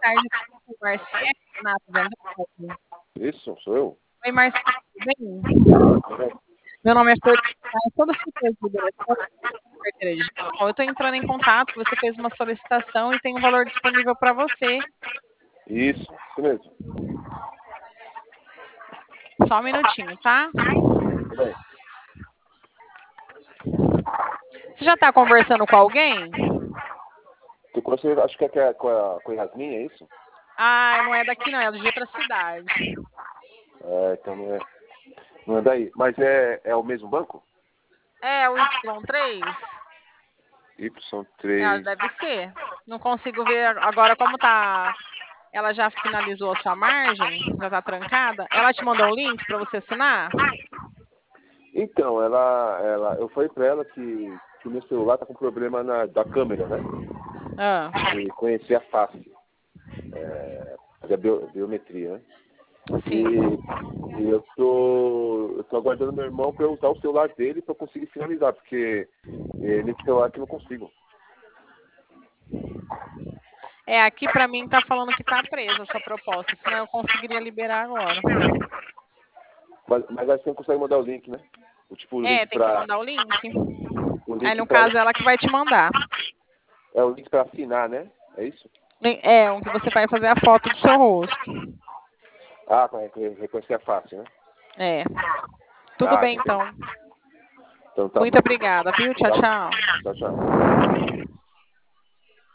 tarde, aqui com o Marcelo, Renato Vendrame. Isso, sou eu. Oi, Marcelo, tudo bem? É, Meu nome é Flor, eu sou da Secretaria de Liberação da Carteira Digital. Eu estou entrando em contato, você fez uma solicitação e tem um valor disponível para você. isso mesmo. Só um minutinho, tá? Tudo bem. Você já está conversando com alguém? Tu conhece, acho que é com a Yasmin, é isso? Ah, não é daqui não, é de outra cidade. É, então não é daí. Mas é o mesmo banco? É o Y3? Ela Y3. deve ser. Não consigo ver agora como tá. Ela já finalizou a sua margem? Já tá trancada? Ela te mandou o link para você assinar? Então, eu falei pra ela que o meu celular tá com problema da câmera, né? Ah, De conhecer a face. Fazer a biometria, né? sim. E eu tô aguardando meu irmão para eu usar o celular dele para conseguir finalizar, porque nesse celular que eu não consigo. É, aqui para mim tá falando que tá presa a sua proposta, senão eu conseguiria liberar agora. Mas aí você não consegue mandar o link, né? O É, link tem que para mandar o link. o Aí link no para caso ela que vai te mandar. é o link para assinar, né? É isso? É, o que você vai fazer a foto do seu rosto. Ah, para reconhecer a face, né? É. Tudo Ah, bem então. então tá Muito bom. obrigada, viu? Tchau, Tá bom. tchau. Tchau, tchau.